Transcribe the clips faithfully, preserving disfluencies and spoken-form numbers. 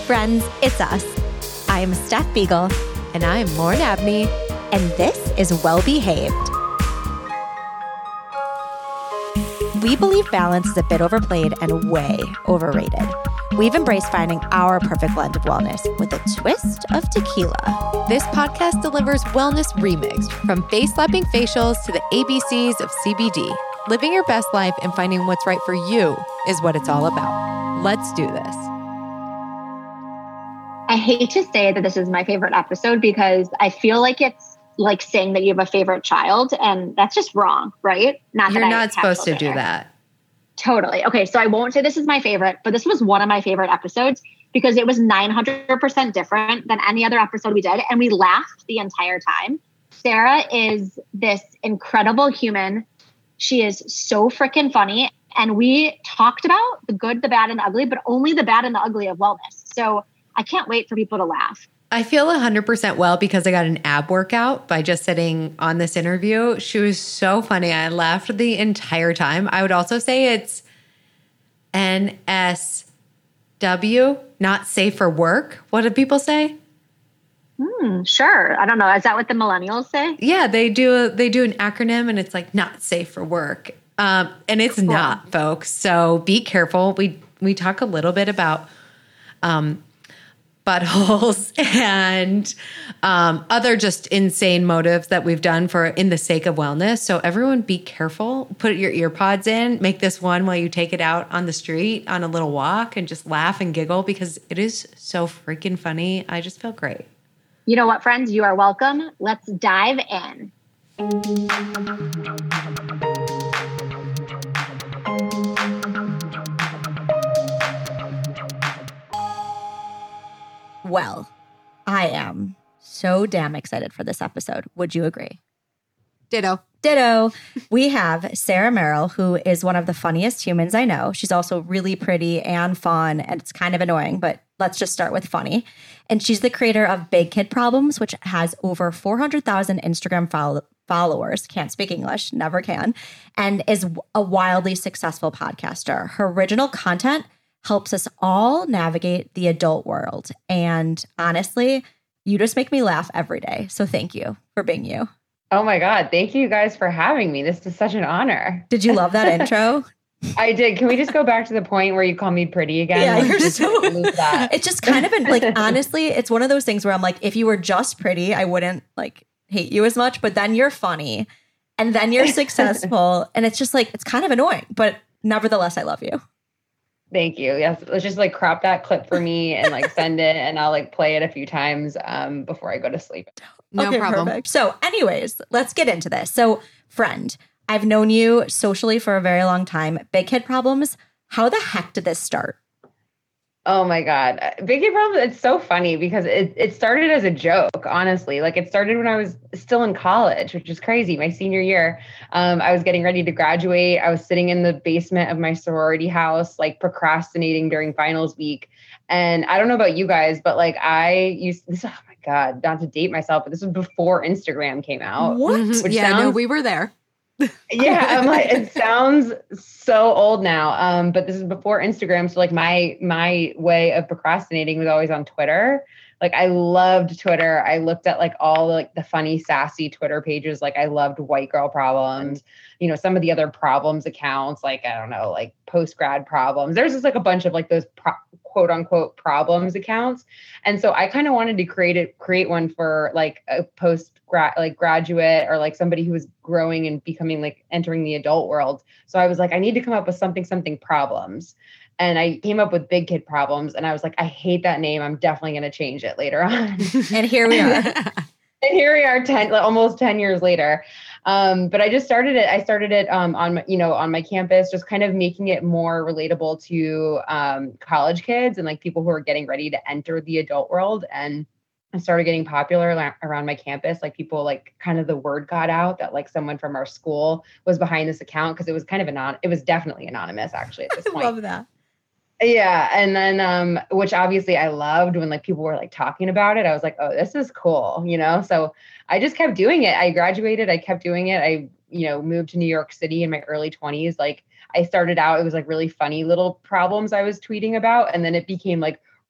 friends, it's us. I'm Steph Beagle. And I'm Lauren Abney. And this is Well Behaved. We believe balance is a bit overplayed and way overrated. We've embraced finding our perfect blend of wellness with a twist of tequila. This podcast delivers wellness remixed, from face-slapping facials to the A B Cs of C B D. Living your best life and finding what's right for you is what it's all about. Let's do this. I hate to say that this is my favorite episode because I feel like it's like saying that you have a favorite child, and that's just wrong, right? Not You're not supposed to do here. that. Totally. Okay, so I won't say this is my favorite, but this was one of my favorite episodes because it was nine hundred percent different than any other episode we did, and we laughed the entire time. Sarah is this incredible human. She is so freaking funny, and we talked about the good, the bad, and the ugly, but only the bad and the ugly of wellness. So I can't wait for people to laugh. I feel one hundred percent well because I got an ab workout by just sitting on this interview. She was so funny. I laughed the entire time. I would also say it's N S W, not safe for work. What do people say? Hmm, sure. I don't know. Is that what the millennials say? Yeah, they do. They do an acronym, and it's like not safe for work. Um, and it's cool. Not, folks. So be careful. We we talk a little bit about um, buttholes and um, other just insane motives that we've done for in the sake of wellness. So everyone be careful. Put your ear pods in. Make this one while you take it out on the street on a little walk and just laugh and giggle because it is so freaking funny. I just feel great. You know what, friends? You are welcome. Let's dive in. Well, I am so damn excited for this episode. Would you agree? Ditto. Ditto. We have Sarah Merrill, who is one of the funniest humans I know. She's also really pretty and fun, and it's kind of annoying, but let's just start with funny. And she's the creator of Big Kid Problems, which has over four hundred thousand Instagram follow- followers. Can't speak English, never can, and is a wildly successful podcaster. Her original content helps us all navigate the adult world. And honestly, you just make me laugh every day. So thank you for being you. Oh my God. Thank you guys for having me. This is such an honor. Did you love that intro? I did. Can we just go back to the point where you call me pretty again? Yeah, like, you're just so, that. It's just kind of been like, honestly, it's one of those things where I'm like, if you were just pretty, I wouldn't like hate you as much, but then you're funny and then you're successful. And it's just like, it's kind of annoying, but nevertheless, I love you. Thank you. Yes. Let's just like crop that clip for me and like send it and I'll like play it a few times um, before I go to sleep. No okay, problem. Perfect. So anyways, let's get into this. So friend, I've known you socially for a very long time. Big Kid Problems. How the heck did this start? Oh my God. Big Kid Problems. It's so funny because it, it started as a joke, honestly. Like it started when I was still in college, which is crazy. My senior year, um, I was getting ready to graduate. I was sitting in the basement of my sorority house, like procrastinating during finals week. And I don't know about you guys, but like I used this, oh my God, not to date myself, but this was before Instagram came out. What? Which yeah, sounds, no, we were there. Yeah, I'm like, it sounds so old now. Um, but this is before Instagram. So like my my way of procrastinating was always on Twitter. Like I loved Twitter. I looked at like all the, like the funny, sassy Twitter pages. Like I loved White Girl Problems, you know, some of the other problems accounts, like, I don't know, like post-grad problems. There's just like a bunch of like those pro- quote unquote problems accounts. And so I kind of wanted to create it, create one for like a post grad, like graduate or like somebody who was growing and becoming like entering the adult world. So I was like, I need to come up with something, something problems. And I came up with Big Kid Problems. And I was like, I hate that name. I'm definitely going to change it later on. And here we are. And here we are ten, almost ten years later. Um, but I just started it. I started it um, on, you know, on my campus, just kind of making it more relatable to um, college kids and like people who are getting ready to enter the adult world. And I started getting popular around my campus. Like people, like kind of the word got out that like someone from our school was behind this account because it was kind of anon. It was definitely anonymous, actually, at this point. I love that. Yeah. And then, um, which obviously I loved when like people were like talking about it. I was like, oh, this is cool, you know? So I just kept doing it. I graduated, I kept doing it. I, you know, moved to New York City in my early twenties. Like I started out, it was like really funny little problems I was tweeting about. And then it became like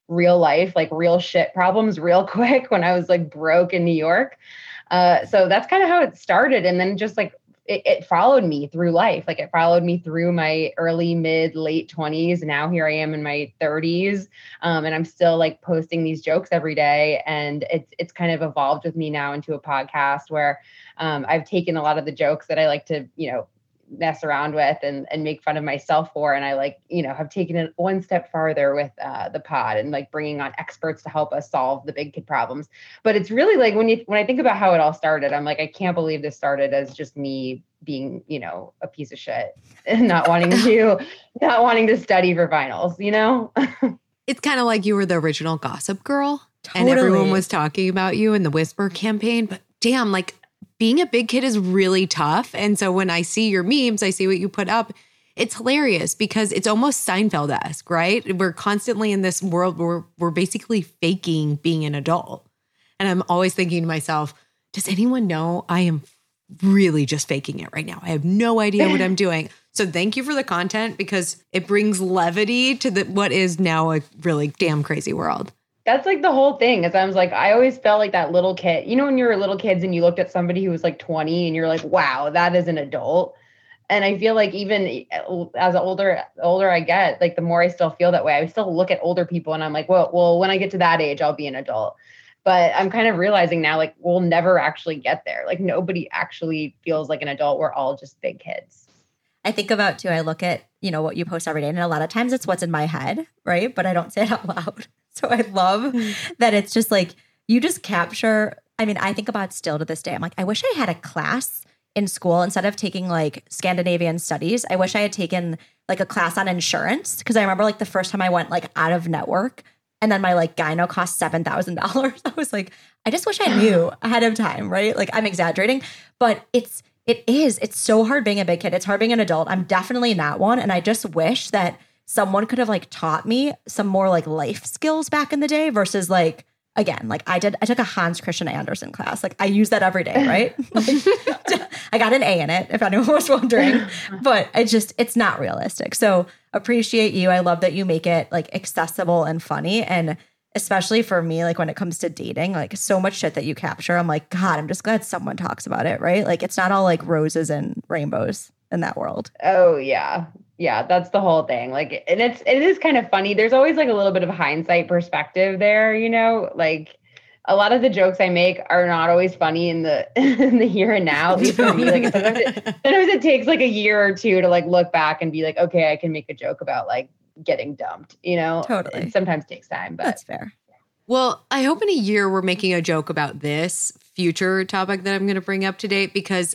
real life, like real shit problems real quick when I was like broke in New York. Uh, so that's kind of how it started. And then just like, It, it followed me through life. Like it followed me through my early, mid, late twenties. Now here I am in my thirties. Um, and I'm still like posting these jokes every day. And it's, it's kind of evolved with me now into a podcast where um, I've taken a lot of the jokes that I like to, you know, mess around with and, and make fun of myself for. And I like, you know, have taken it one step farther with uh, the pod and like bringing on experts to help us solve the big kid problems. But it's really like when you, when I think about how it all started, I'm like, I can't believe this started as just me being, you know, a piece of shit and not wanting to, not wanting to study for finals, you know? It's kind of like you were the original Gossip Girl Totally. and everyone was talking about you in the Whisper campaign, but damn, like being a big kid is really tough. And so when I see your memes, I see what you put up, it's hilarious because it's almost Seinfeld-esque, right? We're constantly in this world where we're basically faking being an adult. And I'm always thinking to myself, does anyone know I am really just faking it right now? I have no idea what I'm doing. So thank you for the content because it brings levity to the what is now a really damn crazy world. That's like the whole thing. As I was like, I always felt like that little kid, you know, when you were little kids and you looked at somebody who was like twenty and you're like, wow, that is an adult. And I feel like even as older, older I get, like the more I still feel that way. I still look at older people and I'm like, well, well, when I get to that age, I'll be an adult. But I'm kind of realizing now, like, we'll never actually get there. Like nobody actually feels like an adult. We're all just big kids. I think about too, I look at, you know, what you post every day. And a lot of times it's what's in my head, right? But I don't say it out loud. So I love that it's just like, you just capture, I mean, I think about still to this day. I'm like, I wish I had a class in school instead of taking like Scandinavian studies. I wish I had taken like a class on insurance. Cause I remember like the first time I went like out of network and then my like gyno cost seven thousand dollars. I was like, I just wish I knew ahead of time, right? Like I'm exaggerating, but it's, it is, it's so hard being a big kid. It's hard being an adult. I'm definitely not one. And I just wish that someone could have like taught me some more like life skills back in the day versus like, again, like I did, I took a Hans Christian Andersen class. Like I use that every day, right? Like, I got an A in it, if anyone was wondering, but it just, it's not realistic. So appreciate you. I love that you make it like accessible and funny. And especially for me, like when it comes to dating, like so much shit that you capture, I'm like, God, I'm just glad someone talks about it, right? Like it's not all like roses and rainbows in that world. Oh yeah. Yeah, that's the whole thing. Like, and it's, it is kind of funny. There's always like a little bit of hindsight perspective there, you know, like a lot of the jokes I make are not always funny in the, in the here and now. At least for me, like sometimes it, sometimes it takes like a year or two to like look back and be like, okay, I can make a joke about like getting dumped, you know, Totally. It sometimes takes time, but That's fair. Well, I hope in a year we're making a joke about this future topic that I'm going to bring up today because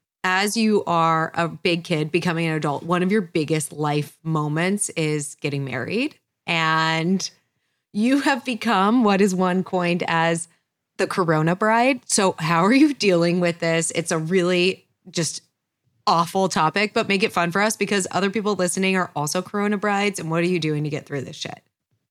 as you are a big kid becoming an adult, one of your biggest life moments is getting married. And you have become what is one coined as the Corona bride. So how are you dealing with this? It's a really just awful topic, but make it fun for us because other people listening are also Corona brides. And what are you doing to get through this shit?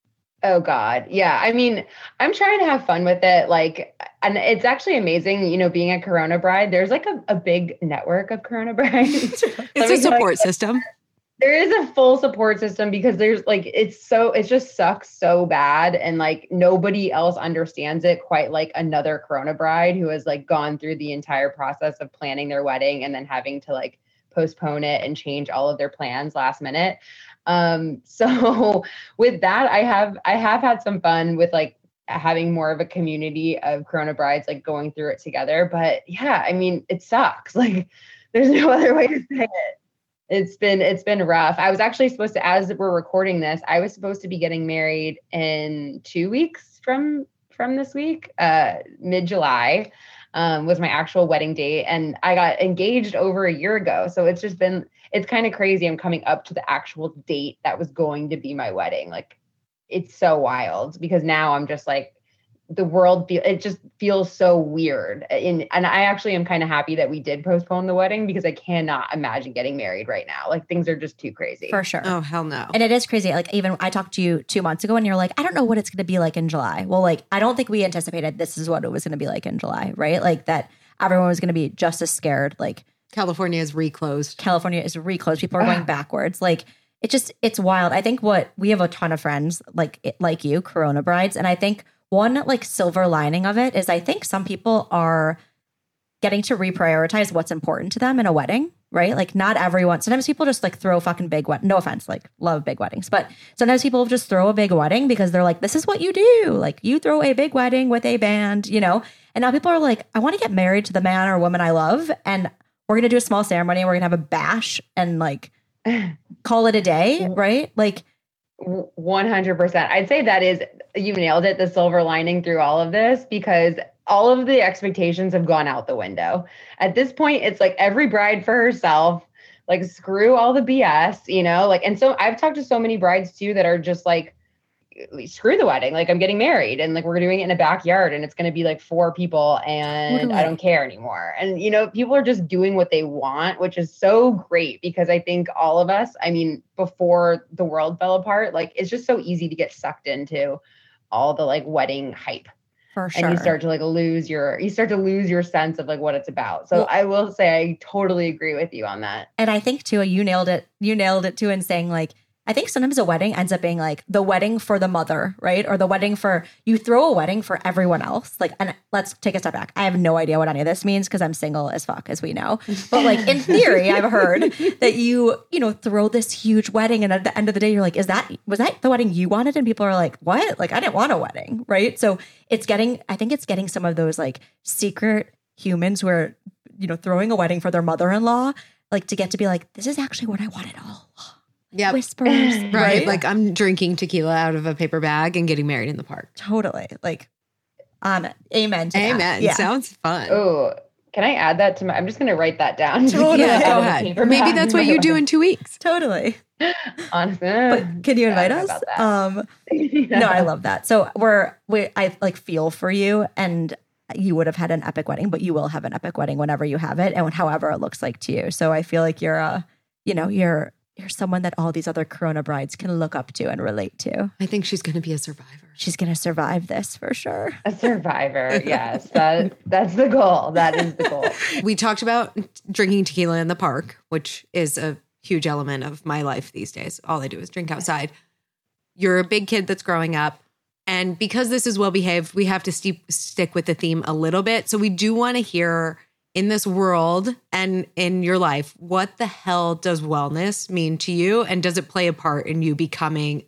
Oh God. Yeah. I mean, I'm trying to have fun with it. Like, and it's actually amazing, you know, being a Corona bride, there's like a, a big network of Corona brides. It's a support system. There is a full support system because there's like, it's so, it just sucks so bad. And like, nobody else understands it quite like another Corona bride who has like gone through the entire process of planning their wedding and then having to like postpone it and change all of their plans last minute. Um, so with that, I have, I have had some fun with like having more of a community of Corona brides, like going through it together. But yeah, I mean, it sucks. Like there's no other way to say it. It's been, it's been rough. I was actually supposed to, as we're recording this, I was supposed to be getting married in two weeks from, from this week, uh, mid-July, um, was my actual wedding date. And I got engaged over a year ago. So it's just been, it's kind of crazy. I'm coming up to the actual date that was going to be my wedding. Like it's so wild because now I'm just like, the world feel it just feels so weird. And, and I actually am kind of happy that we did postpone the wedding because I cannot imagine getting married right now. Like things are just too crazy. For sure. Oh, hell no. And it is crazy. Like even I talked to you two months ago and you're like, I don't know what it's going to be like in July. Well, like, I don't think we anticipated this is what it was going to be like in July, right? Like that everyone was going to be just as scared. Like California is reclosed. California is reclosed. People are going backwards. Like it just, it's wild. I think what we have a ton of friends like, like you, Corona brides. And I think one like silver lining of it is I think some people are getting to reprioritize what's important to them in a wedding, right? Like not everyone, sometimes people just like throw fucking big wed. No offense, like love big weddings, but sometimes people just throw a big wedding because they're like, this is what you do. Like you throw a big wedding with a band, you know? And now people are like, I want to get married to the man or woman I love. And we're going to do a small ceremony. We're going to have a bash and like call it a day, right? Like one hundred percent. I'd say that is, you nailed it, the silver lining through all of this, because all of the expectations have gone out the window. At this point, it's like every bride for herself, like screw all the B S, you know, like, and so I've talked to so many brides too that are just like, screw the wedding. Like I'm getting married and like, we're doing it in a backyard and it's going to be like four people and totally. I don't care anymore. And, you know, people are just doing what they want, which is so great because I think all of us, I mean, before the world fell apart, like it's just so easy to get sucked into all the like wedding hype. For sure. And you start to like lose your, you start to lose your sense of like what it's about. So well, I will say, I totally agree with you on that. And I think too, you nailed it. You nailed it too in saying like, I think sometimes a wedding ends up being like the wedding for the mother, right? Or the wedding for, you throw a wedding for everyone else. Like, and let's take a step back. I have no idea what any of this means because I'm single as fuck, as we know. But like in theory, I've heard that you, you know, throw this huge wedding and at the end of the day, you're like, is that, was that the wedding you wanted? And people are like, what? Like, I didn't want a wedding, right? So it's getting, I think it's getting some of those like secret humans who are, you know, throwing a wedding for their mother-in-law, like to get to be like, this is actually what I wanted all along. Yeah, whispers, right? right? Like I'm drinking tequila out of a paper bag and getting married in the park. Totally. Like, um, amen. To amen. That. Yeah. Sounds fun. Oh, can I add that to my? I'm just going to write that down. Totally. Yeah, go ahead. Maybe that's what you do in two weeks. Totally. Honestly, but can you invite yeah, us? Um, yeah. No, I love that. So we're we I like feel for you, and you would have had an epic wedding, but you will have an epic wedding whenever you have it, and however it looks like to you. So I feel like you're a, you know, you're. You're someone that all these other Corona brides can look up to and relate to. I think she's going to be a survivor. She's going to survive this for sure. A survivor. Yes. That, that's the goal. That is the goal. We talked about drinking tequila in the park, which is a huge element of my life these days. All I do is drink outside. You're a big kid that's growing up. And because this is well behaved, we have to st- stick with the theme a little bit. So we do want to hear, in this world and in your life, what the hell does wellness mean to you? And does it play a part in you becoming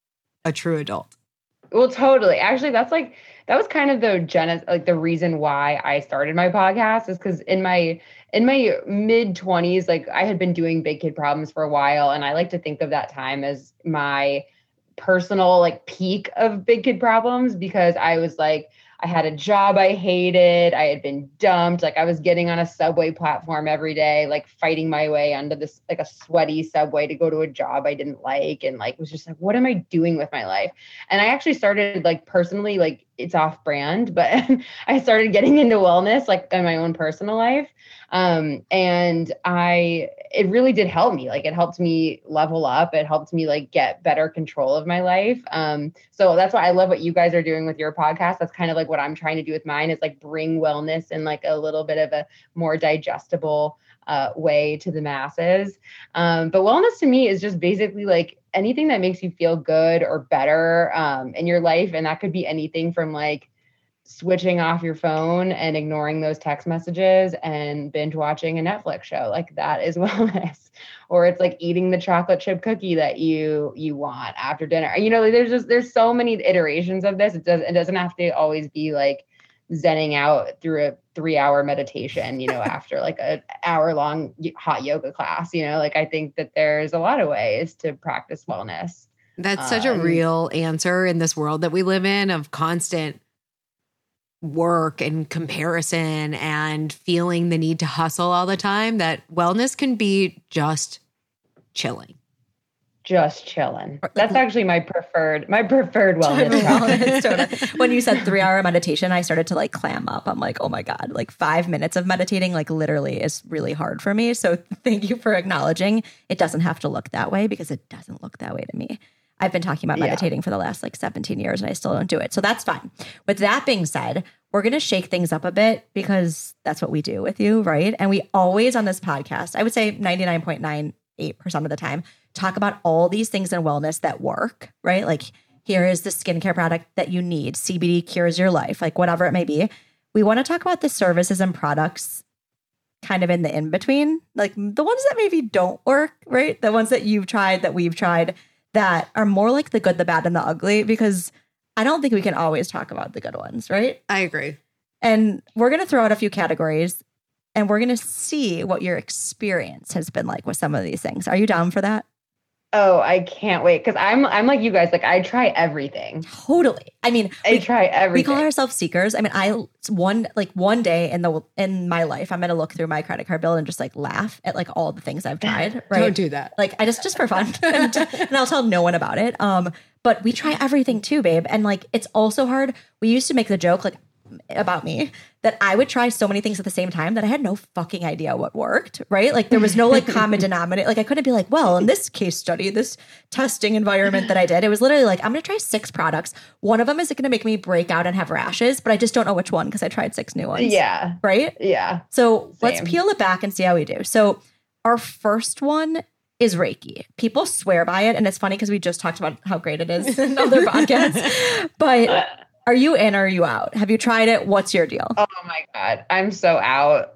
a true adult? Well, totally. Actually, that's like, that was kind of the gen- like the reason why I started my podcast is because in my, in my mid twenties, like I had been doing Big Kid Problems for a while. And I like to think of that time as my personal like peak of Big Kid Problems because I was like, I had a job I hated. I had been dumped. Like I was getting on a subway platform every day, like fighting my way onto this, like a sweaty subway to go to a job I didn't like. And like, was just like, what am I doing with my life? And I actually started like personally, like it's off brand, but I started getting into wellness, like in my own personal life. Um, and I, it really did help me. Like it helped me level up. It helped me like get better control of my life. Um, so that's why I love what you guys are doing with your podcast. That's kind of like what I'm trying to do with mine is like bring wellness in like a little bit of a more digestible uh, way to the masses. Um, but wellness to me is just basically like anything that makes you feel good or better um, in your life. And that could be anything from like switching off your phone and ignoring those text messages and binge watching a Netflix show. Like that is wellness. Or it's like eating the chocolate chip cookie that you you want after dinner. You know, there's just there's so many iterations of this. It does it doesn't have to always be like zenning out through a three hour meditation, you know, after like an hour long hot yoga class, you know, like I think that there's a lot of ways to practice wellness. That's such um, a real answer in this world that we live in of constant work and comparison and feeling the need to hustle all the time, that wellness can be just chilling. Just chilling. That's actually my preferred, my preferred wellness practice. When you said three hour meditation, I started to like clam up. I'm like, oh my God, like five minutes of meditating, like literally is really hard for me. So thank you for acknowledging it doesn't have to look that way because it doesn't look that way to me. I've been talking about meditating yeah. for the last like seventeen years and I still don't do it. So that's fine. With that being said, we're going to shake things up a bit because that's what we do with you, right? And we always on this podcast, I would say ninety-nine point nine eight percent of the time, talk about all these things in wellness that work, right? Like, here is the skincare product that you need. C B D cures your life, like whatever it may be. We want to talk about the services and products kind of in the in-between, like the ones that maybe don't work, right? The ones that you've tried, that we've tried, that are more like the good, the bad, and the ugly, because I don't think we can always talk about the good ones, right? I agree. And we're going to throw out a few categories and we're going to see what your experience has been like with some of these things. Are you down for that? Oh, I can't wait. Cause I'm I'm like you guys, like I try everything. Totally. I mean, I we, try everything. we call ourselves seekers. I mean, I one like one day in the in my life, I'm gonna look through my credit card bill and just like laugh at like all the things I've tried. Right? Don't do that. Like I just just for fun, and, and I'll tell no one about it. Um, but we try everything too, babe. And like it's also hard. We used to make the joke like about me that I would try so many things at the same time that I had no fucking idea what worked, right? Like there was no like common denominator. Like I couldn't be like, well, in this case study, this testing environment that I did, it was literally like, I'm going to try six products. One of them is going to make me break out and have rashes, but I just don't know which one because I tried six new ones. Yeah. Right? Yeah. So Same. let's peel it back and see how we do. So our first one is Reiki. People swear by it. And it's funny because we just talked about how great it is in other podcasts. But are you in or are you out? Have you tried it? What's your deal? Oh my God. I'm so out.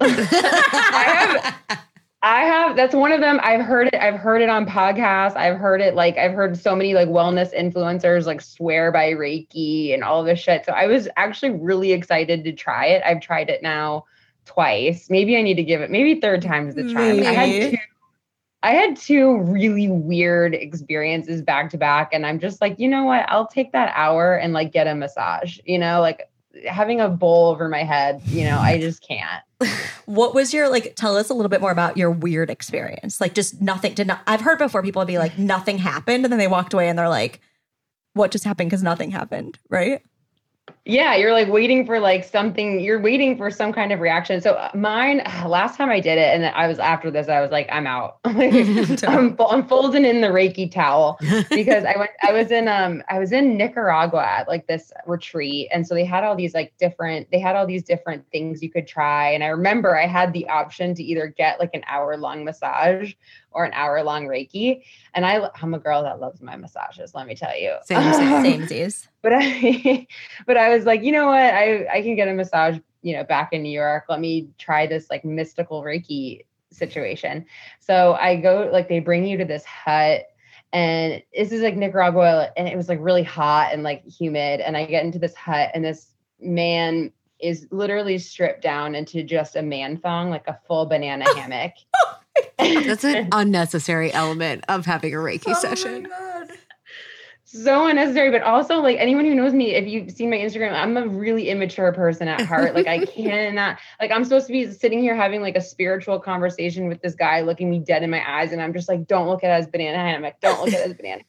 I have I have that's one of them. I've heard it, I've heard it on podcasts. I've heard it like I've heard so many like wellness influencers like swear by Reiki and all this shit. So I was actually really excited to try it. I've tried it now twice. Maybe I need to give it maybe third time's the charm. Maybe. I had two I had two really weird experiences back to back. And I'm just like, you know what? I'll take that hour and like get a massage, you know, like having a bowl over my head, you know, I just can't. What was your, like, tell us a little bit more about your weird experience. Like just nothing did not, I've heard before people be like, nothing happened. And then they walked away and they're like, what just happened? Because nothing happened. Right. Yeah, you're like waiting for like something, you're waiting for some kind of reaction. So mine, last time I did it, and I was after this, I was like, I'm out. I'm, I'm folding in the Reiki towel because I went, I was in, um, I was in Nicaragua at like this retreat. And so they had all these like different, they had all these different things you could try. And I remember I had the option to either get like an hour long massage or an hour long Reiki. And I, I'm a girl that loves my massages, let me tell you. Same, same, same. But I, but I was like, you know what? I, I can get a massage, you know, back in New York. Let me try this like mystical Reiki situation. So I go, like, they bring you to this hut, and this is like Nicaragua, and it was like really hot and like humid. And I get into this hut, and this man is literally stripped down into just a man thong, like a full banana hammock. That's an unnecessary element of having a Reiki Oh session. my God. So unnecessary, but also like anyone who knows me, if you've seen my Instagram, I'm a really immature person at heart. Like I cannot, like I'm supposed to be sitting here having like a spiritual conversation with this guy looking me dead in my eyes. And I'm just like, don't look at it as banana hammock. Don't look at it as banana.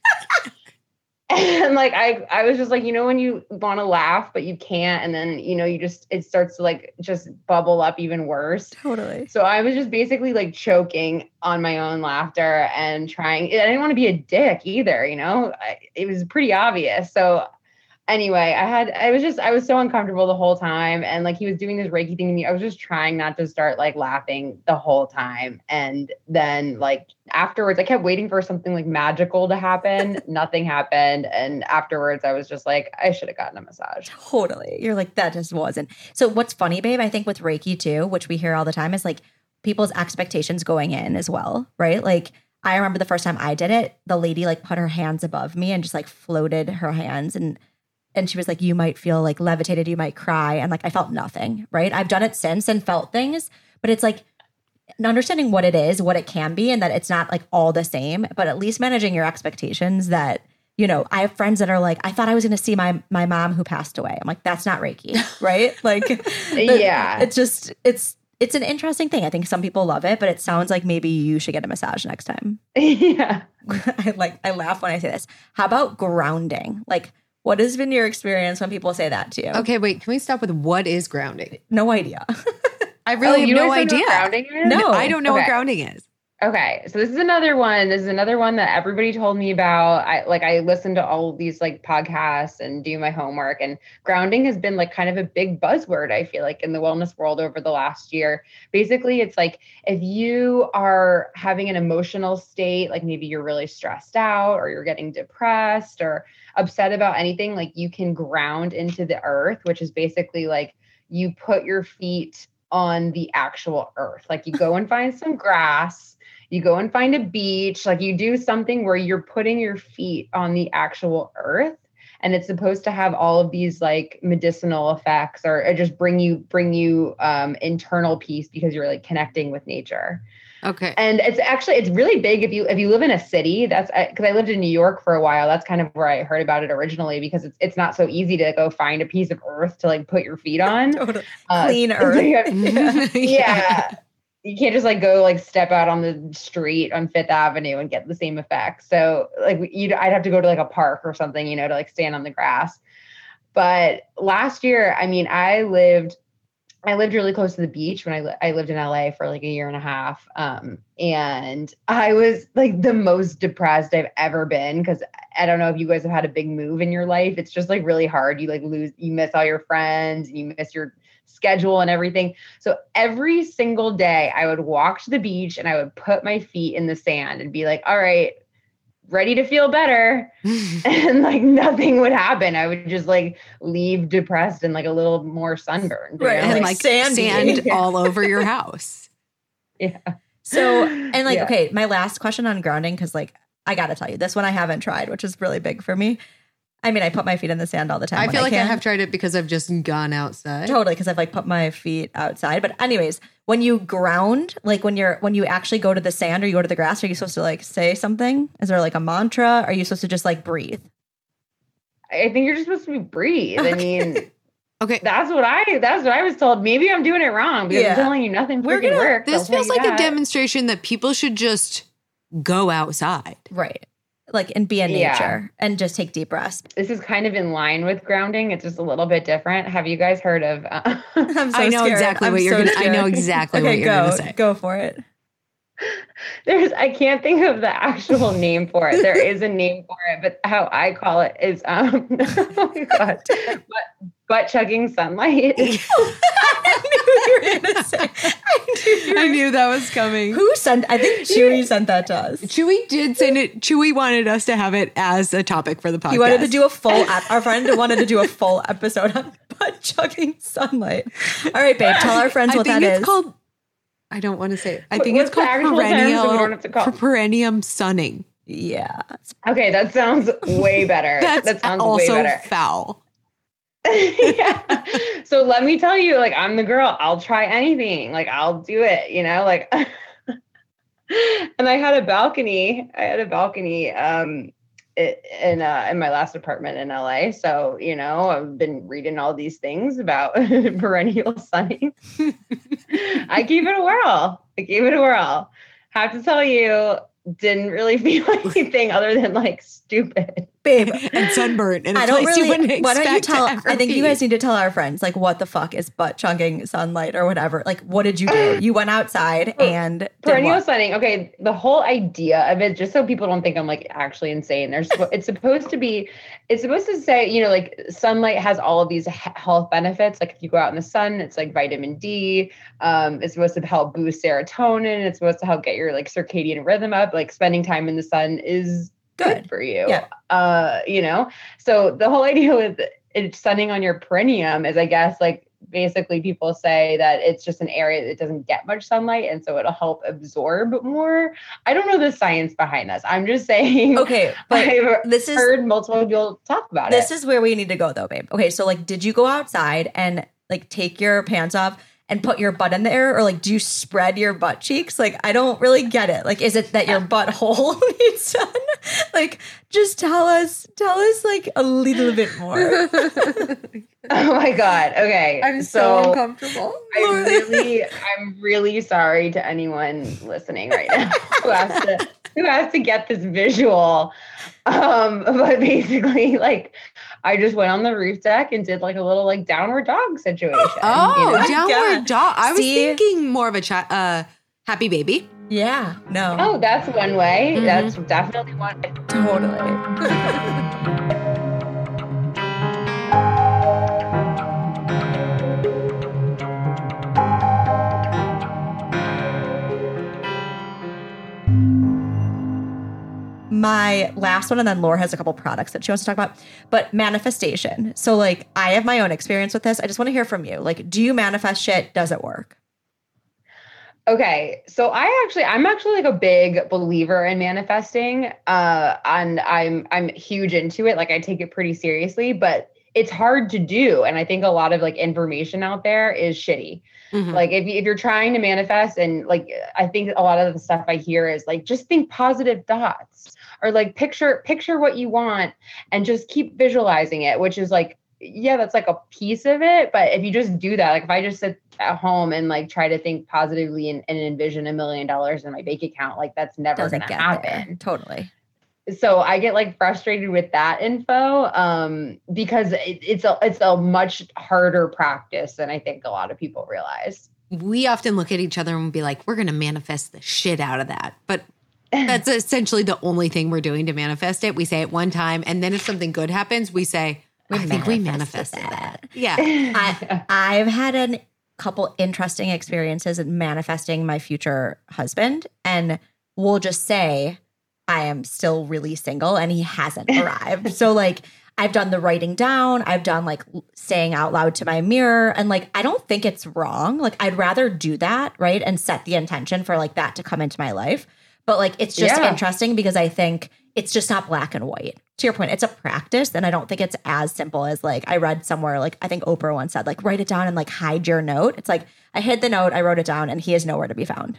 And like, I, I was just like, you know, when you want to laugh, but you can't, and then, you know, you just, it starts to like, just bubble up even worse. Totally. So I was just basically like choking on my own laughter and trying, I didn't want to be a dick either, you know, I, it was pretty obvious. So anyway, I had, I was just, I was so uncomfortable the whole time. And like, he was doing this Reiki thing to me. I was just trying not to start like laughing the whole time. And then like afterwards, I kept waiting for something like magical to happen. Nothing happened. And afterwards I was just like, I should have gotten a massage. Totally. You're like, that just wasn't. So what's funny, babe, I think with Reiki too, which we hear all the time, is like people's expectations going in as well, right? Like I remember the first time I did it, the lady like put her hands above me and just like floated her hands, and And she was like, you might feel like levitated, you might cry. And like, I felt nothing, right? I've done it since and felt things, but it's like understanding what it is, what it can be, and that it's not like all the same, but at least managing your expectations that, you know, I have friends that are like, I thought I was going to see my, my mom who passed away. I'm like, that's not Reiki, right? Like, yeah, it's just, it's, it's an interesting thing. I think some people love it, but it sounds like maybe you should get a massage next time. Yeah. I like, I laugh when I say this. How about grounding? Like, what has been your experience when people say that to you? Okay, wait. Can we stop with what is grounding? No idea. I really Oh, you have no guys don't know idea. what grounding is? No. I don't know Okay. what grounding is. Okay, so this is another one. This is another one that everybody told me about. I like I listen to all of these like podcasts and do my homework, and grounding has been like kind of a big buzzword, I feel like, in the wellness world over the last year. Basically, it's like if you are having an emotional state, like maybe you're really stressed out or you're getting depressed or upset about anything, like you can ground into the earth, which is basically like you put your feet on the actual earth. Like you go and find some grass. You go and find a beach, like you do something where you're putting your feet on the actual earth, and it's supposed to have all of these like medicinal effects or, or just bring you bring you um, internal peace because you're like connecting with nature. Okay. And it's actually, it's really big if you if you live in a city. That's because I lived in New York for a while. That's kind of where I heard about it originally, because it's it's not so easy to go find a piece of earth to like put your feet on. Totally. Uh, Clean so earth. you have- yeah. yeah. You can't just like go like step out on the street on Fifth Avenue and get the same effect. So like you, I'd have to go to like a park or something, you know, to like stand on the grass. But last year, I mean, I lived, I lived really close to the beach when I, li- I lived in L A for like a year and a half. Um, and I was like the most depressed I've ever been, because I don't know if you guys have had a big move in your life. It's just like really hard. You like lose, you miss all your friends, you miss your schedule and everything. So every single day I would walk to the beach and I would put my feet in the sand and be like, all right, ready to feel better. And like nothing would happen. I would just like leave depressed and like a little more sunburned. Right. You know? And like like sandy. sand all over your house. Yeah. So, and like, Yeah. okay, my last question on grounding, because like, I got to tell you, this one I haven't tried, which is really big for me. I mean, I put my feet in the sand all the time. I when feel like can. I have tried it because I've just gone outside. Totally, because I've like put my feet outside. But anyways, when you ground, like when you're when you actually go to the sand or you go to the grass, are you supposed to like say something? Is there like a mantra? Are you supposed to just like breathe? I think you're just supposed to be breathe. I mean, Okay. that's what I that's what I was told. Maybe I'm doing it wrong because Yeah. I'm telling you nothing We're freaking gonna- works. This I'll tell feels you like a that. demonstration that people should just go outside. Right. Like and be in Yeah. nature and just take deep breaths. This is kind of in line with grounding. It's just a little bit different. Have you guys heard of? Uh, I'm so I know scared. exactly I'm what you're so gonna- I know scared. exactly okay, what you're go, gonna say. Go for it. there's, I can't think of the actual name for it. There is a name for it, but how I call it is, um, oh my God, butt, butt chugging sunlight. I knew you were gonna say. I knew you were I knew that was coming. Who sent? I think Chewy sent that to us. Chewy did send it. Chewy wanted us to have it as a topic for the podcast. He wanted to do a full. Ep- our friend wanted to do a full episode on butt chugging sunlight. All right, babe. Tell our friends I what think that it's is. called. I don't want to say it. I What- think it's what's the called actual term so we perennial don't have to call- for perennium sunning. Yeah. Okay, that sounds way better. That's that sounds also way better. foul. Yeah. So let me tell you, like, I'm the girl. I'll try anything. Like, I'll do it, you know, like, and I had a balcony. I had a balcony um, it, in, uh, in my last apartment in L A. So, you know, I've been reading all these things about perennial sunning. I gave it a whirl. I gave it a whirl. Have to tell you, didn't really feel anything other than like stupid. Babe. And sunburn in a I don't place you really. wouldn't Why don't you expect to tell? ever I think you be. guys need to tell our friends like what the fuck is butt chugging sunlight or whatever. Like, what did you do? You went outside and did Perennial what? sunning. Okay, the whole idea of it, just so people don't think I'm like actually insane. There's it's supposed to be, it's supposed to say, you know, like sunlight has all of these he- health benefits. Like if you go out in the sun, it's like vitamin D. Um, it's supposed to help boost serotonin. It's supposed to help get your like circadian rhythm up. Like spending time in the sun is good, Good. for you. Yeah. Uh, you know, so the whole idea with it sunning on your perineum is, I guess, like basically people say that it's just an area that doesn't get much sunlight, and so it'll help absorb more. I don't know the science behind this. I'm just saying. Okay, but I've this is heard multiple people talk about this it. is where we need to go though, babe. Okay, so like, did you go outside and like take your pants off and put your butt in the air, or like do you spread your butt cheeks? Like, I don't really get it. Like, is it that your butthole needs sun? Like, just tell us, tell us like a little bit more. Oh my God. Okay. I'm so, so uncomfortable. I really, I'm really sorry to anyone listening right now who has to who has to get this visual. Um, but basically, like, I just went on the roof deck and did like a little like downward dog situation. Oh, you know? downward God. dog. I was See? thinking more of a chi- uh, Happy baby. Yeah. No. Oh, that's one way. Mhm. That's definitely one way. Totally. My last one, and then Laura has a couple products that she wants to talk about, but manifestation. So like, I have my own experience with this. I just want to hear from you. Like, do you manifest shit? Does it work? Okay, so I actually, I'm actually like a big believer in manifesting, uh, and I'm I'm huge into it. Like I take it pretty seriously, but it's hard to do, and I think a lot of like information out there is shitty. Mhm. Like if you, if you're trying to manifest, and like I think a lot of the stuff I hear is like just think positive thoughts, or like picture picture what you want, and just keep visualizing it, which is like, yeah, that's like a piece of it. But if you just do that, like if I just sit at home and like try to think positively and, and envision a million dollars in my bank account, like that's never Doesn't going to get happen. there. Totally. So I get like frustrated with that info um, because it, it's a it's a much harder practice than I think a lot of people realize. We often look at each other and be like, we're going to manifest the shit out of that. But that's essentially the only thing we're doing to manifest it. We say it one time, and then if something good happens, we say, I think we manifested that. Yeah. I, I've had a couple interesting experiences in manifesting my future husband, and we'll just say I am still really single and he hasn't arrived. So like I've done the writing down, I've done like saying out loud to my mirror, and like I don't think it's wrong. Like I'd rather do that, right? And set the intention for like that to come into my life. But like it's just Yeah. interesting because I think it's just not black and white. To your point, it's a practice, and I don't think it's as simple as like I read somewhere, like I think Oprah once said, like write it down and like hide your note. It's like I hid the note, I wrote it down, and he is nowhere to be found.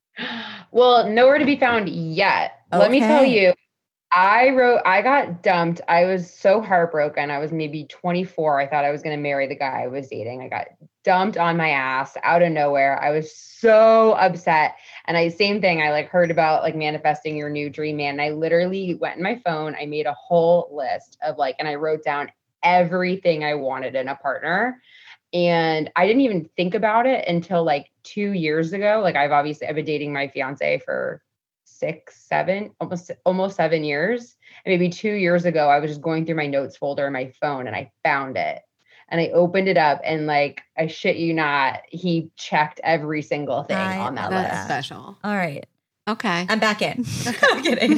Well, nowhere to be found yet. Let me tell Okay. you, I wrote, I got dumped. I was so heartbroken. I was maybe twenty-four. I thought I was going to marry the guy I was dating. I got dumped on my ass out of nowhere. I was so upset. And I, same thing. I like heard about like manifesting your new dream man. And I literally went in my phone. I made a whole list of like, and I wrote down everything I wanted in a partner. And I didn't even think about it until like two years ago. Like I've obviously, I've been dating my fiance for six, seven, almost, almost seven years. And maybe two years ago, I was just going through my notes folder on my phone and I found it. And I opened it up and like, I shit you not, he checked every single thing I on that love list. That's special. All right. Okay. I'm back in. I'm kidding.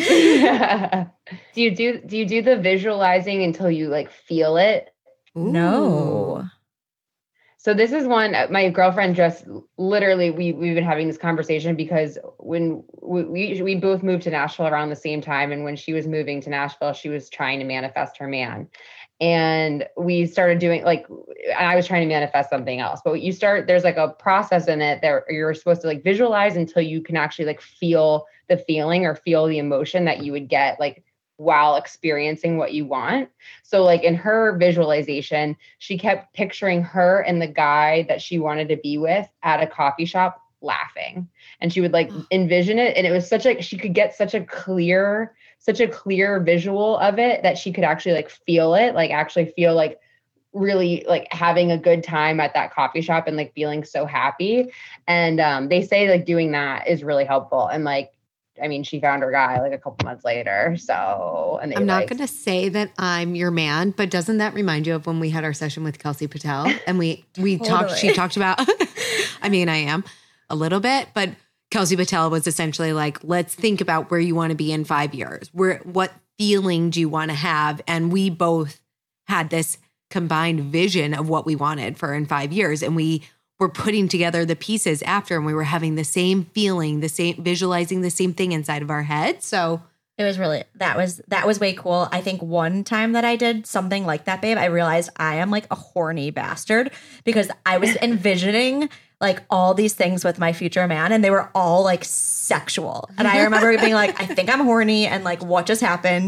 do you do, do you do the visualizing until you like feel it? No. So this is one, my girlfriend just literally, we, we've been having this conversation because when we, we, we both moved to Nashville around the same time. And when she was moving to Nashville, she was trying to manifest her man. And we started doing like, I was trying to manifest something else, but you start, there's like a process in it that you're supposed to like visualize until you can actually like feel the feeling or feel the emotion that you would get like while experiencing what you want. So like in her visualization, she kept picturing her and the guy that she wanted to be with at a coffee shop laughing. And she would like envision it. And it was such like, she could get such a clear, such a clear visual of it that she could actually like feel it, like actually feel like really like having a good time at that coffee shop and like feeling so happy. And um, they say like doing that is really helpful. And like, I mean, she found her guy like a couple months later. So, and they I'm not like, going to say that I'm your man, but doesn't that remind you of when we had our session with Kelsey Patel and we, we talked, she Totally. talked about, I mean, I am a little bit, but Kelsey Patel was essentially like, let's think about where you want to be in five years. Where, what feeling do you want to have? And we both had this combined vision of what we wanted for in five years. And we were putting together the pieces after, and we were having the same feeling, the same, visualizing the same thing inside of our head. So It was really, that was, that was way cool. I think one time that I did something like that, babe, I realized I am like a horny bastard because I was envisioning like all these things with my future man and they were all like sexual. And I remember being like, I think I'm horny and like what just happened.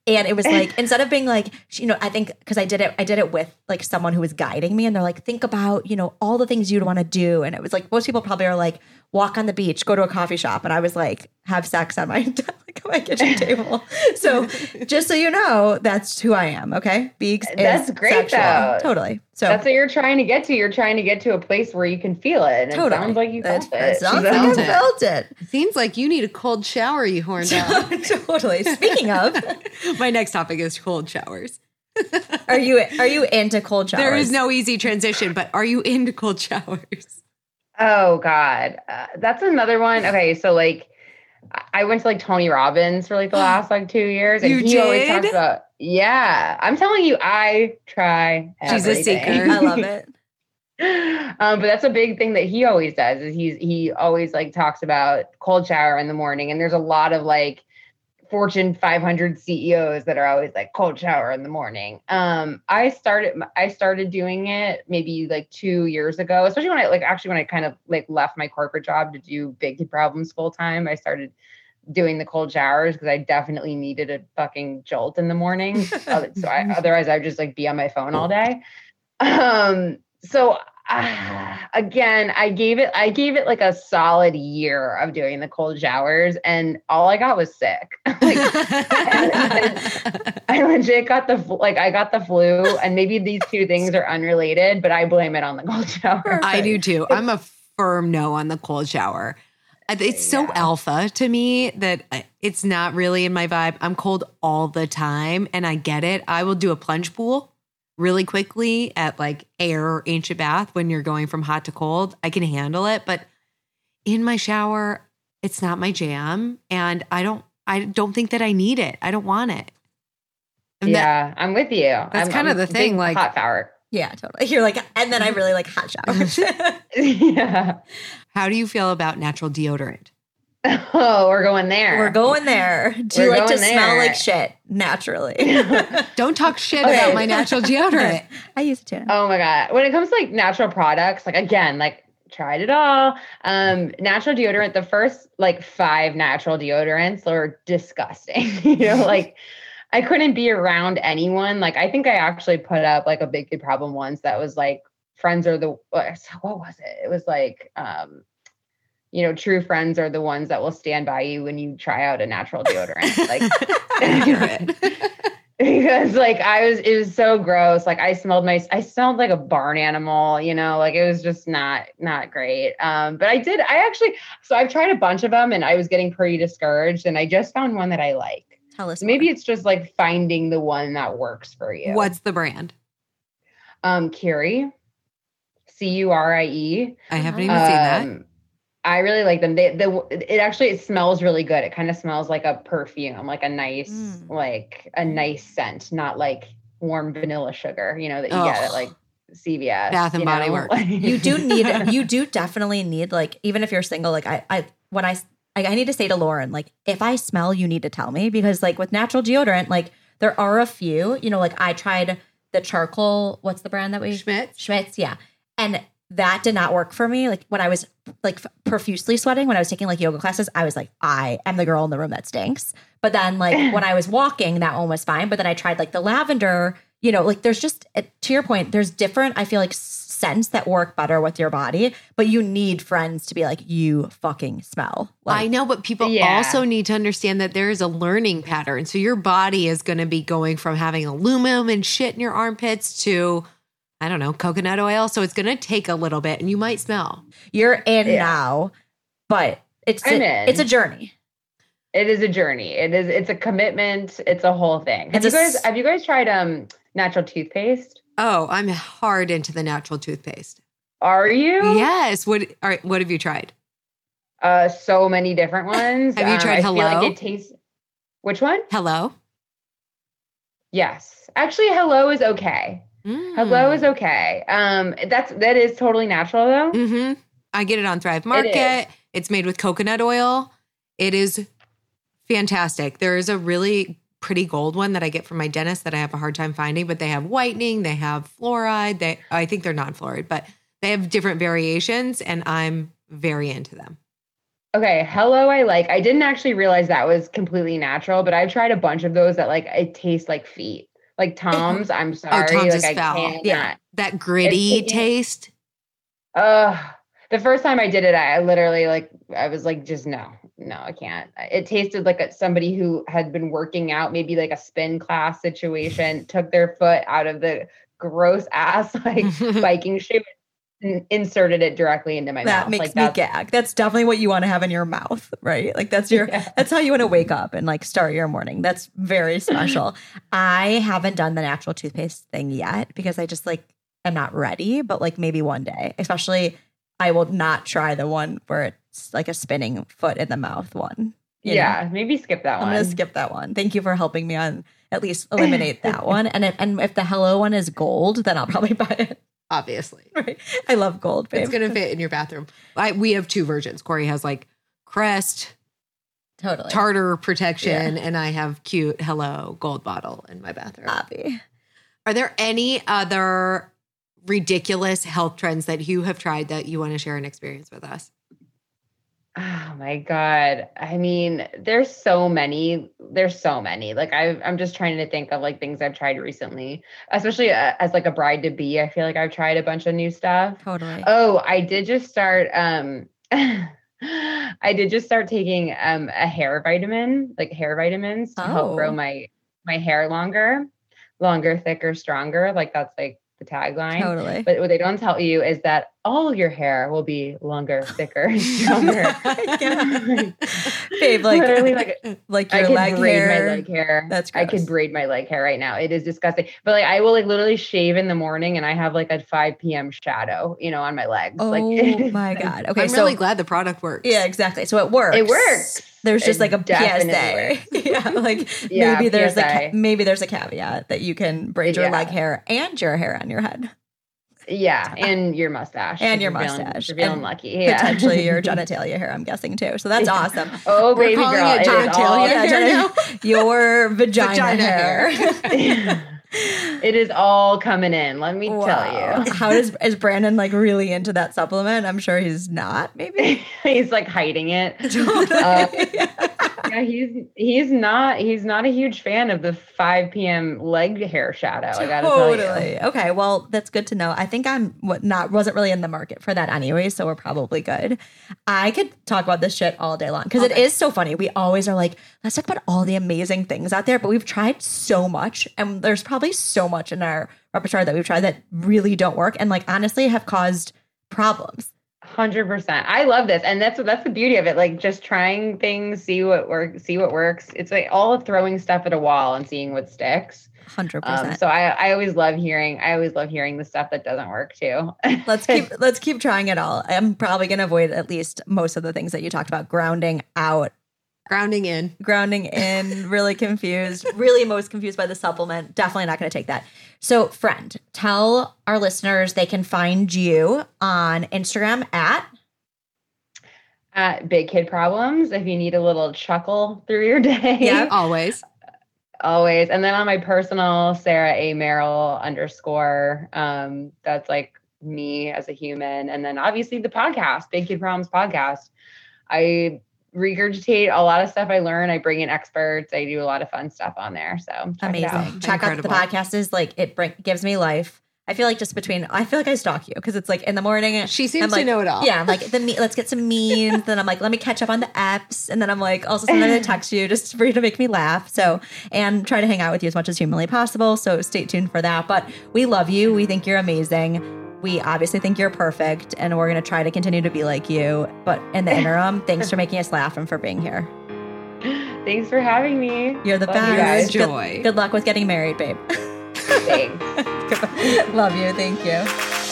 And it was like, instead of being like, you know, I think because I did it, I did it with like someone who was guiding me and they're like, think about, you know, all the things you'd want to do. And it was like, most people probably are like, walk on the beach, go to a coffee shop. And I was like, have sex on my, like, on my kitchen table. So just so you know, that's who I am. Okay. Beeks That's is great sexual. though. Totally. So that's what you're trying to get to. You're trying to get to a place where you can feel it. And it totally. sounds like you felt it. it. It sounds So- like I it. felt it. Seems like you need a cold shower, you horned out. Totally. Speaking of, My next topic is cold showers. are you are you into cold showers? There is no easy transition, but are you into cold showers? Oh God, uh, that's another one. Okay, so like, I went to like Tony Robbins for like the last like two years, and You he always did? talks about. Yeah, I'm telling you, I try. She's a everything. seeker. I love it. um, but that's a big thing that he always does. Is he's he always like talks about cold shower in the morning, and there's a lot of like Fortune five hundred C E Os that are always like cold shower in the morning. Um, I started I started doing it maybe like two years ago, especially when I like actually when I kind of like left my corporate job to do Big Kid Problems full time. I started doing the cold showers because I definitely needed a fucking jolt in the morning. so I, otherwise I'd just like be on my phone all day. Um, so uh, again, I gave it, I gave it like a solid year of doing the cold showers, and all I got was sick. like, I, I legit got the, like, I got the flu, and maybe these two things are unrelated, but I blame it on the cold shower. I do too. I'm a firm no on the cold shower. It's so Yeah. alpha to me that it's not really in my vibe. I'm cold all the time, and I get it. I will do a plunge pool really quickly at like air or ancient bath when you're going from hot to cold. I can handle it, but in my shower, it's not my jam, and I don't. I don't think that I need it. I don't want it. And that- Yeah, I'm with you. That's I'm- kind of I'm the a thing, big like- hot shower. Yeah, totally. You're like, and then I really like hot showers. Yeah. how do you feel about natural deodorant? Oh, we're going there. We're going there. Do you We're like to going smell there. like shit naturally? Don't talk shit Okay. about my natural deodorant. I use it too. Oh my God. When it comes to like natural products, like again, like tried it all. Um, natural deodorant, the first like five natural deodorants are disgusting. you know, like I couldn't be around anyone. Like I think I actually put up like a Big Kid Problem once that was like friends are the what was it? It was like um you know, true friends are the ones that will stand by you when you try out a natural deodorant. Like Accurate. because like I was, it was so gross. Like I smelled my, I smelled like a barn animal, you know, like it was just not, not great. Um, but I did, I actually, so I've tried a bunch of them and I was getting pretty discouraged, and I just found one that I like. Tell us So maybe more. it's just like finding the one that works for you. What's the brand? Um, Curie, C U R I E. I haven't even seen that. Um, I really like them. They, the, it actually, it smells really good. It kind of smells like a perfume, like a nice, Mm. like a nice scent, not like warm vanilla sugar, you know, that you Ugh. get at like C V S. Bath and you Body know? Works. You do need, you do definitely need, like, even if you're single, like I, I, when I, I, I need to say to Lauren, like, if I smell, you need to tell me, because like with natural deodorant, like there are a few, you know, like I tried the charcoal, what's the brand that we, Schmitz? Schmitz, yeah. And that did not work for me. Like when I was like profusely sweating, when I was taking like yoga classes, I was like, I am the girl in the room that stinks. But then like when I was walking, that one was fine. But then I tried like the lavender, you know, like there's just, to your point, there's different, I feel like scents that work better with your body, but you need friends to be like, you fucking smell. Like, I know, but people Yeah. also need to understand that there is a learning pattern. So your body is going to be going from having aluminum and shit in your armpits to, I don't know, coconut oil. So it's going to take a little bit, and you might smell. you're in Yeah. now, but it's I'm a, in. it's a journey. It is a journey. It is, it's a commitment. It's a whole thing. Have It's you a guys, s- have you guys tried um natural toothpaste? Oh, I'm hard into the natural toothpaste. Are you? Yes. What? All right. What have you tried? Uh, so many different ones. Have you Um, tried I feel Hello? like it tastes, which one? Hello. Yes. Actually, Hello is okay. Hello Mm. is okay. Um, that's that is totally natural though. Mm-hmm. I get it on Thrive Market. It's made with coconut oil. It is fantastic. There is a really pretty gold one that I get from my dentist that I have a hard time finding, but they have whitening, they have fluoride. They, I think they're non-fluoride, but they have different variations, and I'm very into them. Okay, Hello I like. I didn't actually realize that was completely natural, but I've tried a bunch of those that like it tastes like feet. Like Tom's, I'm sorry. Tom's like is I foul. can't. Yeah. That gritty It's- taste. Uh, the first time I did it, I, I literally like I was like, just no, no, I can't. It tasted like a, somebody who had been working out, maybe like a spin class situation, took their foot out of the gross ass like biking shoe and inserted it directly into my That mouth. makes like, me that's, gag. That's definitely what you want to have in your mouth, right? Like that's your Yeah. that's how you want to wake up and like start your morning. That's very special. I haven't done the natural toothpaste thing yet because I just like am not ready, but like maybe one day. Especially I will not try the one where it's like a spinning foot in the mouth one. you yeah, know? maybe skip that I'm one. gonna skip that one. Thank you for helping me on at least eliminate that one. And if, and if the Hello one is gold, then I'll probably buy it. Obviously. Right. I love gold, babe. It's going to fit in your bathroom. I, we have two versions. Corey has like Crest, Totally. tartar protection, and I have cute Hello gold bottle in my bathroom. Happy. Are there any other ridiculous health trends that you have tried that you want to share an experience with us? Oh my God. I mean, there's so many. There's so many. Like I, I'm just trying to think of like things I've tried recently, especially uh, as like a bride to be. I feel like I've tried a bunch of new stuff. Totally. Oh, I did just start. Um, I did just start taking um a hair vitamin, like hair vitamins to Oh. help grow my my hair longer, longer, thicker, stronger. Like that's like the tagline. Totally. But what they don't tell you is that all of your hair will be longer, thicker, stronger. Babe, like, Literally, like like I your could leg braid hair. my leg hair. That's I gross. could braid my leg hair right now. It is disgusting. But like I will like literally shave in the morning and I have like a five p.m. shadow, you know, on my legs. Oh like my God. Okay, I'm so really glad the product works. yeah, exactly. So it works. It works. There's just It like a P S A. definitely yeah, like Yeah, maybe there's a P S A. ca- maybe there's a caveat that you can braid your Yeah. leg hair and your hair on your head. Yeah, and your mustache. And if your you're feeling- mustache. If you're feeling And lucky. Yeah. Potentially your genitalia hair, I'm guessing too. So that's awesome. Oh, We're baby calling girl. it It is genitalia all- hair gen- now? your vagina, Vagina hair. hair. It is all coming in. Let me Wow. tell you. How does is Brandon like really into that supplement? I'm sure he's not. Maybe. He's like hiding it. Uh, yeah, he's he's not he's not a huge fan of the five p.m. leg hair shadow. I gotta tell you. Totally. Okay. Well, that's good to know. I think I'm what not wasn't really in the market for that anyway, so we're probably good. I could talk about this shit all day long because it is so funny. We always are like, let's talk about all the amazing things out there, but we've tried so much, and there's probably so much in our repertoire that we've tried that really don't work, and like honestly have caused problems. Hundred percent. I love this, and that's that's the beauty of it. Like just trying things, see what works, see what works. It's like all throwing stuff at a wall and seeing what sticks. Hundred Um, percent. so I I always love hearing I always love hearing the stuff that doesn't work too. Let's keep let's keep trying it all. I'm probably gonna avoid at least most of the things that you talked about. Grounding out. Grounding in. Grounding in, really confused, really most confused by the supplement. Definitely not going to take that. So, friend, tell our listeners they can find you on Instagram at At Big Kid Problems, if you need a little chuckle through your day. Yep. Always. Always. And then on my personal, Sarah A. Merrill underscore. Um, that's like me as a human. And then obviously the podcast, Big Kid Problems podcast. I regurgitate a lot of stuff I learn. I bring in experts. I do a lot of fun stuff on there. So check Amazing. it out. Check out the Incredible. podcast. Is like it bring, gives me life. I feel like just between, I feel like I stalk you because it's like in the morning. She seems I'm like, to know it all. Yeah, I'm like the me- let's get some memes. Then I'm like, let me catch up on the apps, and then I'm like, also sometimes I text you just for you to make me laugh. So and try to hang out with you as much as humanly possible. So stay tuned for that. But we love you. We think you're amazing. We obviously think you're perfect, and we're gonna try to continue to be like you. But in the interim, thanks for making us laugh and for being here. Thanks for having me. You're the Love you best. guys. Good- Joy. Good, luck with getting married, babe. Thanks. Love you. Thank you.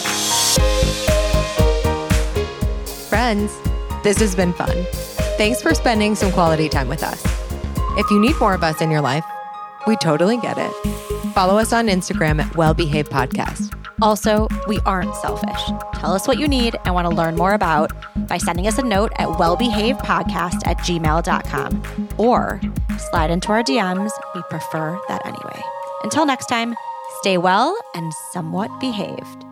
Friends, this has been fun. Thanks for spending some quality time with us. If you need more of us in your life, we totally get it. Follow us on Instagram at Well Behaved Podcast. Also, we aren't selfish. Tell us what you need and want to learn more about by sending us a note at wellbehavedpodcast at gmail dot com or slide into our D Ms. We prefer that anyway. Until next time, stay well and somewhat behaved.